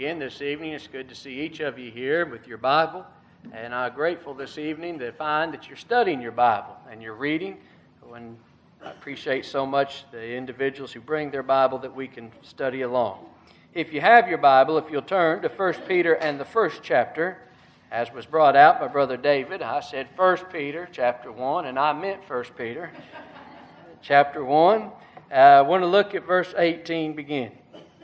again this evening. It's good to see each of you here with your Bible. And I'm grateful this evening to find that you're studying your Bible and you're reading. And I appreciate so much the individuals who bring their Bible that we can study along. If you have your Bible, if you'll turn to 1 Peter and the first chapter, as was brought out by Brother David, I said 1 Peter chapter 1, and I meant 1 Peter chapter 1. I want to look at verse 18 beginning.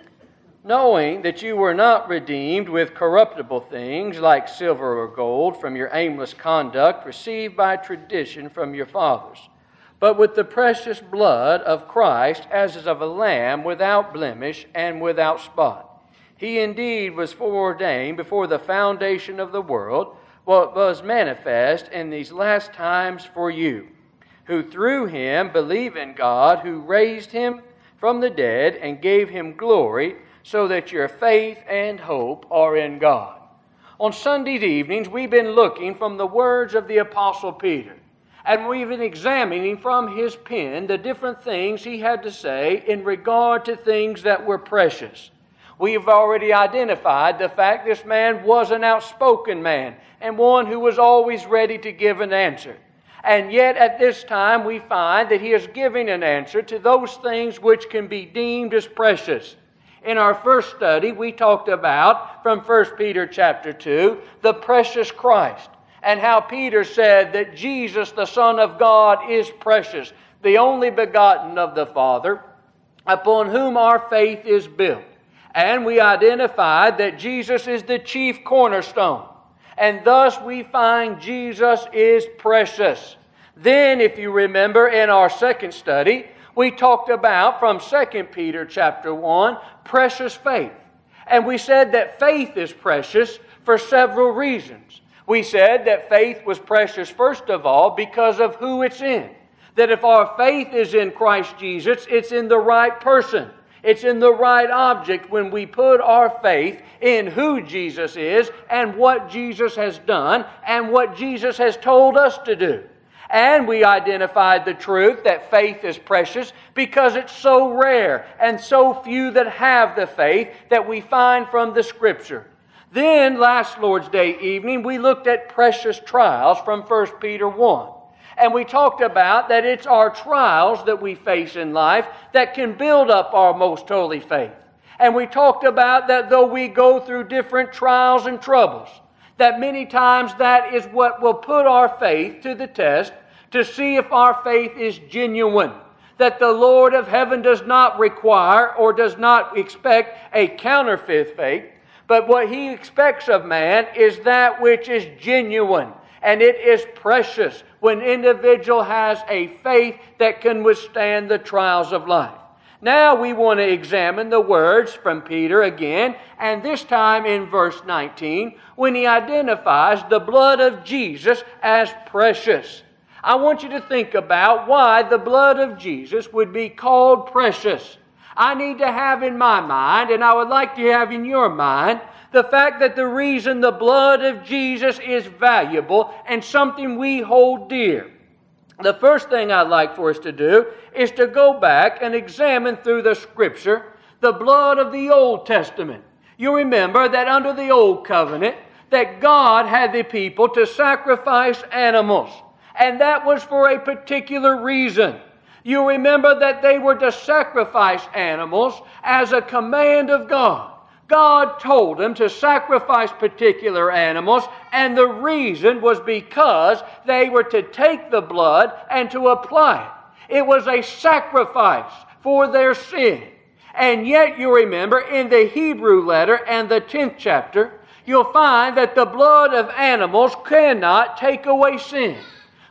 Knowing that you were not redeemed with corruptible things like silver or gold from your aimless conduct received by tradition from your fathers, but with the precious blood of Christ as of a lamb without blemish and without spot. He indeed was foreordained before the foundation of the world, what was manifest in these last times for you, who through him believe in God, who raised him from the dead and gave him glory, so that your faith and hope are in God. On Sunday evenings, we've been looking from the words of the Apostle Peter, and we've been examining from his pen the different things he had to say in regard to things that were precious. We've already identified the fact this man was an outspoken man and one who was always ready to give an answer. And yet at this time we find that he is giving an answer to those things which can be deemed as precious. In our first study, we talked about, from 1 Peter chapter 2, the precious Christ, and how Peter said that Jesus, the Son of God, is precious, the only begotten of the Father, upon whom our faith is built. And we identified that Jesus is the chief cornerstone, and thus we find Jesus is precious. Then, if you remember, in our second study, we talked about, from 2 Peter chapter 1, precious faith. And we said that faith is precious for several reasons. We said that faith was precious, first of all, because of who it's in. That if our faith is in Christ Jesus, it's in the right person. It's in the right object when we put our faith in who Jesus is and what Jesus has done and what Jesus has told us to do. And we identified the truth that faith is precious because it's so rare and so few that have the faith that we find from the Scripture. Then, last Lord's Day evening, we looked at precious trials from 1 Peter 1. And we talked about that it's our trials that we face in life that can build up our most holy faith. And we talked about that though we go through different trials and troubles, that many times that is what will put our faith to the test to see if our faith is genuine. That the Lord of heaven does not require or does not expect a counterfeit faith, but what He expects of man is that which is genuine. And it is precious when an individual has a faith that can withstand the trials of life. Now we want to examine the words from Peter again, and this time in verse 19, when he identifies the blood of Jesus as precious. I want you to think about why the blood of Jesus would be called precious. I need to have in my mind, and I would like to have in your mind, the fact that the reason the blood of Jesus is valuable and something we hold dear. The first thing I'd like for us to do is to go back and examine through the Scripture the blood of the Old Testament. You remember that under the Old Covenant, that God had the people to sacrifice animals. And that was for a particular reason. You remember that they were to sacrifice animals as a command of God. God told them to sacrifice particular animals, and the reason was because they were to take the blood and to apply it. It was a sacrifice for their sin. And yet, you remember, in the Hebrew letter and the 10th chapter, you'll find that the blood of animals cannot take away sin.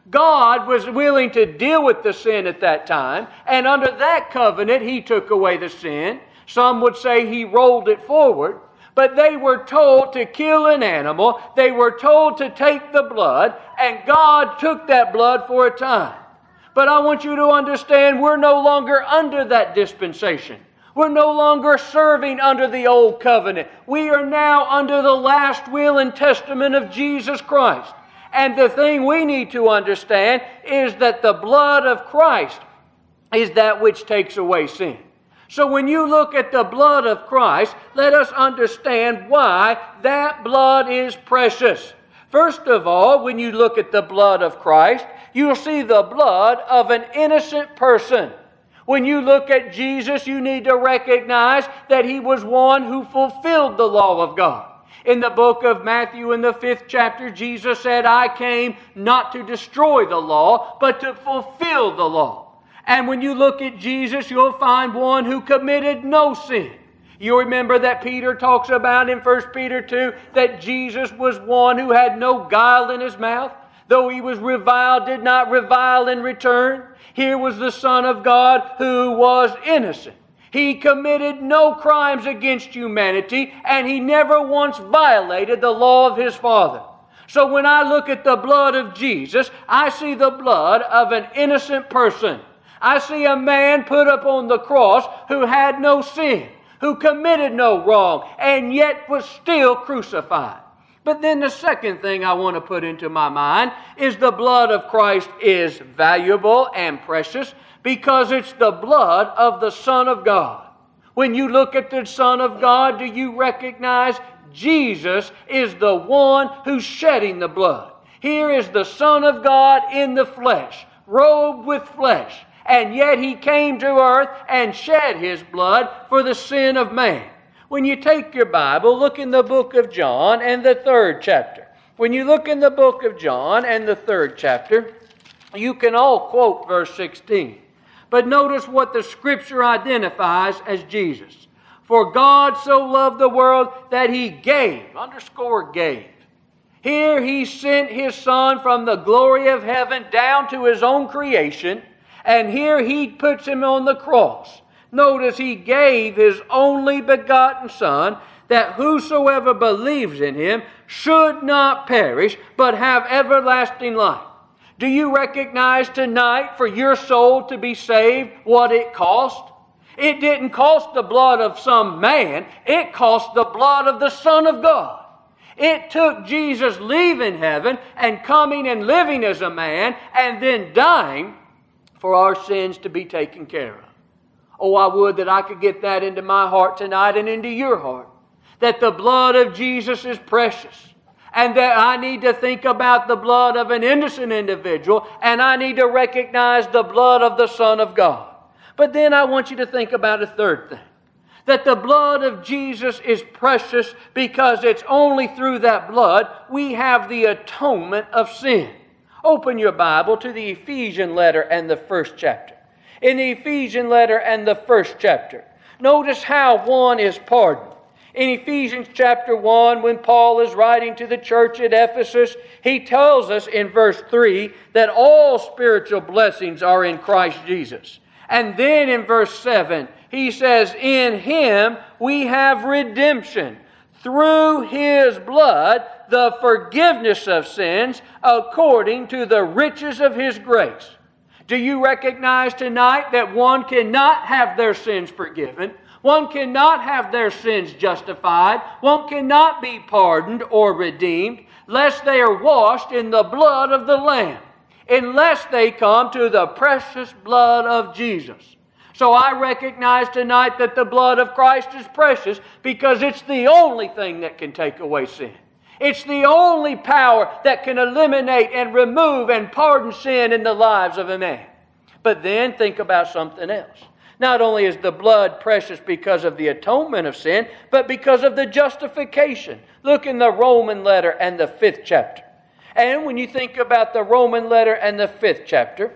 God was willing to deal with the sin at that time, and under that covenant, He took away the sin. Some would say He rolled it forward, but they were told to kill an animal. They were told to take the blood, and God took that blood for a time. But I want you to understand we're no longer under that dispensation. We're no longer serving under the old covenant. We are now under the last will and testament of Jesus Christ. And the thing we need to understand is that the blood of Christ is that which takes away sin. So when you look at the blood of Christ, let us understand why that blood is precious. First of all, when you look at the blood of Christ, you'll see the blood of an innocent person. When you look at Jesus, you need to recognize that He was one who fulfilled the law of God. In the book of Matthew, in the 5th chapter, Jesus said, I came not to destroy the law, but to fulfill the law. And when you look at Jesus, you'll find one who committed no sin. You remember that Peter talks about in 1 Peter 2 that Jesus was one who had no guile in His mouth. Though He was reviled, did not revile in return. Here was the Son of God who was innocent. He committed no crimes against humanity, and He never once violated the law of His Father. So when I look at the blood of Jesus, I see the blood of an innocent person. I see a man put up on the cross who had no sin, who committed no wrong, and yet was still crucified. But then the second thing I want to put into my mind is the blood of Christ is valuable and precious because it's the blood of the Son of God. When you look at the Son of God, do you recognize Jesus is the one who's shedding the blood? Here is the Son of God in the flesh, robed with flesh. And yet He came to earth and shed His blood for the sin of man. When you take your Bible, look in the book of John and the 3rd chapter. When you look in the book of John and the 3rd chapter, you can all quote verse 16. But notice what the Scripture identifies as Jesus. For God so loved the world that He gave, underscore gave. Here He sent His Son from the glory of heaven down to His own creation. And here He puts Him on the cross. Notice He gave His only begotten Son, that whosoever believes in Him should not perish, but have everlasting life. Do you recognize tonight for your soul to be saved what it cost? It didn't cost the blood of some man. It cost the blood of the Son of God. It took Jesus leaving heaven and coming and living as a man and then dying for our sins to be taken care of. Oh, I would that I could get that into my heart tonight and into your heart. That the blood of Jesus is precious. And that I need to think about the blood of an innocent individual. And I need to recognize the blood of the Son of God. But then I want you to think about a third thing. That the blood of Jesus is precious because it's only through that blood we have the atonement of sin. Open your Bible to the Ephesian letter and the 1st chapter. In the Ephesian letter and the 1st chapter, notice how one is pardoned. In Ephesians chapter 1, when Paul is writing to the church at Ephesus, he tells us in verse 3 that all spiritual blessings are in Christ Jesus. And then in verse 7, he says, in Him we have redemption through His blood, the forgiveness of sins according to the riches of His grace. Do you recognize tonight that one cannot have their sins forgiven? One cannot have their sins justified. One cannot be pardoned or redeemed lest they are washed in the blood of the Lamb, unless they come to the precious blood of Jesus. So I recognize tonight that the blood of Christ is precious because it's the only thing that can take away sin. It's the only power that can eliminate and remove and pardon sin in the lives of a man. But then think about something else. Not only is the blood precious because of the atonement of sin, but because of the justification. Look in the Roman letter and the 5th chapter. And when you think about the Roman letter and the 5th chapter,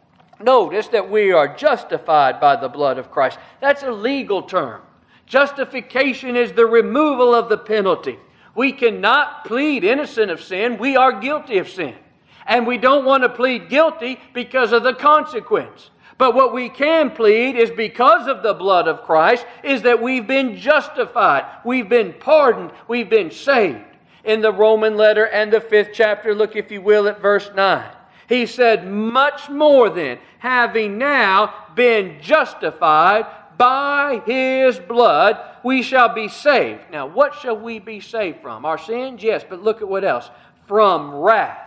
notice that we are justified by the blood of Christ. That's a legal term. Justification is the removal of the penalty. We cannot plead innocent of sin. We are guilty of sin. And we don't want to plead guilty because of the consequence. But what we can plead is because of the blood of Christ is that we've been justified. We've been pardoned. We've been saved. In the Roman letter and the 5th chapter, look if you will at verse 9. He said, much more then, having now been justified by His blood, we shall be saved. Now, what shall we be saved from? Our sins? Yes, but look at what else. From wrath.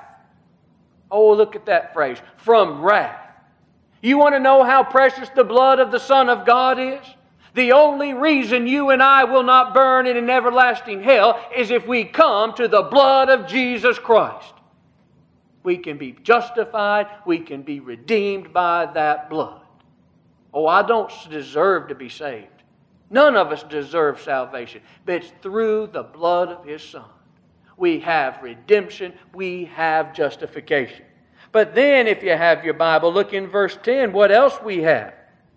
Oh, look at that phrase. From wrath. You want to know how precious the blood of the Son of God is? The only reason you and I will not burn in an everlasting hell is if we come to the blood of Jesus Christ. We can be justified, we can be redeemed by that blood. Oh, I don't deserve to be saved. None of us deserve salvation, but it's through the blood of His Son. We have redemption, we have justification. But then, if you have your Bible, look in verse 10, what else we have?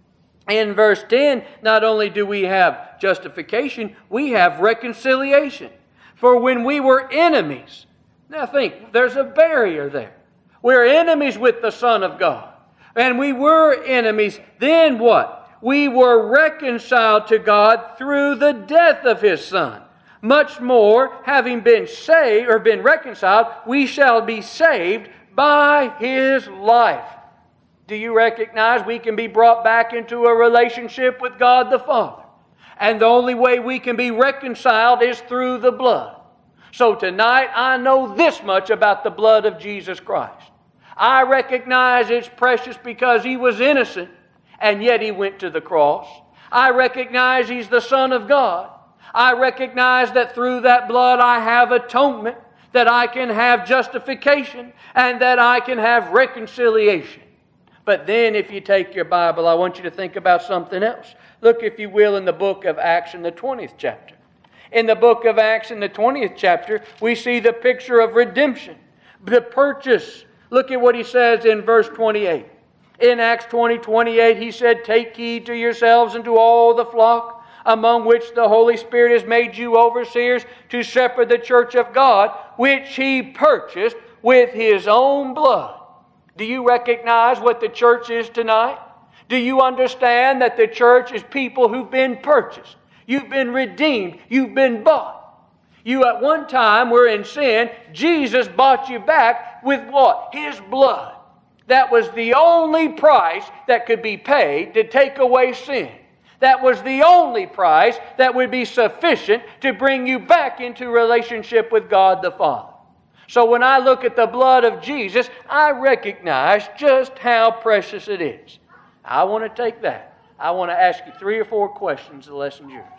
In verse 10, not only do we have justification, we have reconciliation. For when we were enemies, now think, there's a barrier there. We're enemies with the Son of God. And we were enemies. Then what? We were reconciled to God through the death of His Son. Much more, having been saved or been reconciled, we shall be saved by His life. Do you recognize we can be brought back into a relationship with God the Father? And the only way we can be reconciled is through the blood. So tonight I know this much about the blood of Jesus Christ. I recognize it's precious because He was innocent and yet He went to the cross. I recognize He's the Son of God. I recognize that through that blood I have atonement, that I can have justification, and that I can have reconciliation. But then if you take your Bible, I want you to think about something else. Look, if you will, in the book of Acts in the 20th chapter. In the book of Acts in the 20th chapter, we see the picture of redemption, the purchase. Look at what he says in verse 28. In Acts 20:28, he said, "Take heed to yourselves and to all the flock, among which the Holy Spirit has made you overseers to shepherd the church of God, which He purchased with His own blood." Do you recognize what the church is tonight? Do you understand that the church is people who've been purchased? You've been redeemed. You've been bought. You at one time were in sin. Jesus bought you back with what? His blood. That was the only price that could be paid to take away sin. That was the only price that would be sufficient to bring you back into relationship with God the Father. So when I look at the blood of Jesus, I recognize just how precious it is. I want to take that. I want to ask you 3 or 4 questions. The lesson's yours.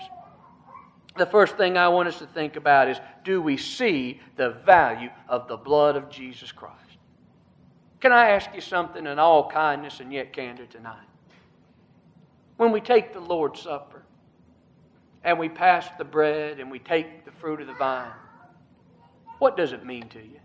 The first thing I want us to think about is, do we see the value of the blood of Jesus Christ? Can I ask you something in all kindness and yet candor tonight? When we take the Lord's Supper and we pass the bread and we take the fruit of the vine, what does it mean to you?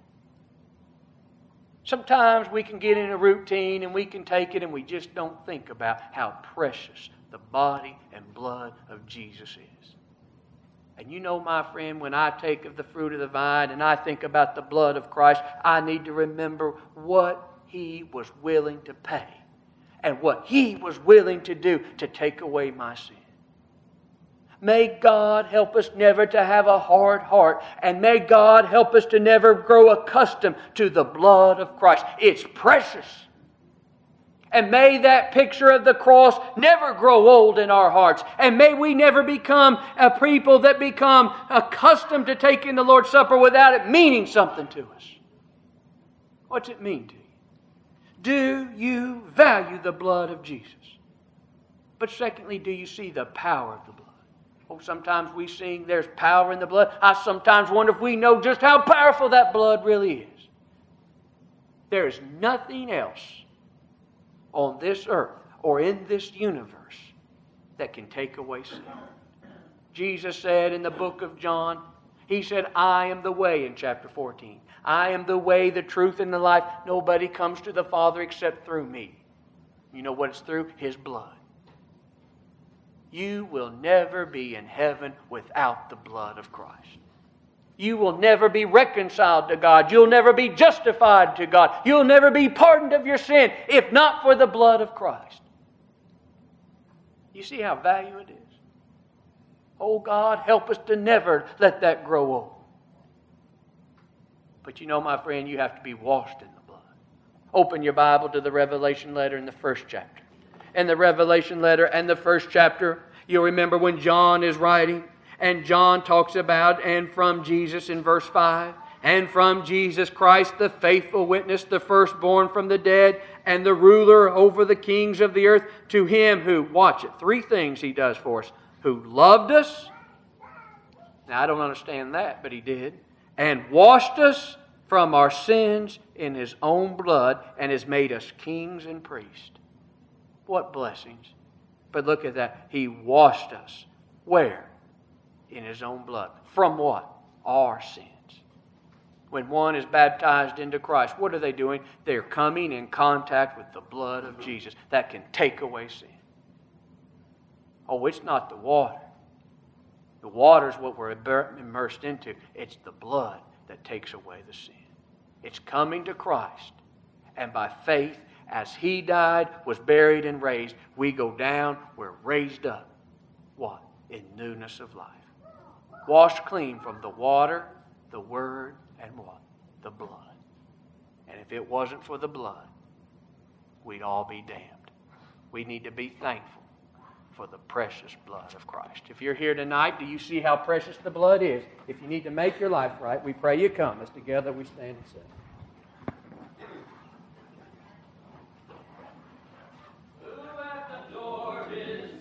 Sometimes we can get in a routine and we can take it and we just don't think about how precious the body and blood of Jesus is. And you know, my friend, when I take of the fruit of the vine and I think about the blood of Christ, I need to remember what He was willing to pay and what He was willing to do to take away my sin. May God help us never to have a hard heart, and may God help us to never grow accustomed to the blood of Christ. It's precious. And may that picture of the cross never grow old in our hearts. And may we never become a people that become accustomed to taking the Lord's Supper without it meaning something to us. What's it mean to you? Do you value the blood of Jesus? But secondly, do you see the power of the blood? Oh, sometimes we sing, there's power in the blood. I sometimes wonder if we know just how powerful that blood really is. There is nothing else on this earth or in this universe that can take away sin. Jesus said in the book of John, He said, "I am the way," in chapter 14. "I am the way, the truth, and the life. Nobody comes to the Father except through me." You know what it's through? His blood. You will never be in heaven without the blood of Christ. You will never be reconciled to God. You'll never be justified to God. You'll never be pardoned of your sin if not for the blood of Christ. You see how valuable it is? Oh God, help us to never let that grow old. But you know, my friend, you have to be washed in the blood. Open your Bible to the Revelation letter in the 1st chapter. In the Revelation letter and the 1st chapter, you'll remember when John is writing, and John talks about, and from Jesus in verse 5, and from Jesus Christ, the faithful witness, the firstborn from the dead, and the ruler over the kings of the earth, to Him who," watch it, 3 things He does for us, "who loved us." Now, I don't understand that, but He did. "And washed us from our sins in His own blood, and has made us kings and priests." What blessings. But look at that. He washed us. Where? In His own blood. From what? Our sins. When one is baptized into Christ, what are they doing? They're coming in contact with the blood of Jesus that can take away sin. Oh, it's not the water. The water is what we're immersed into. It's the blood that takes away the sin. It's coming to Christ. And by faith, as He died, was buried, and raised, we go down, we're raised up. What? In newness of life. Washed clean from the water, the Word, and what? The blood. And if it wasn't for the blood, we'd all be damned. We need to be thankful for the precious blood of Christ. If you're here tonight, do you see how precious the blood is? If you need to make your life right, we pray you come as together we stand and sing.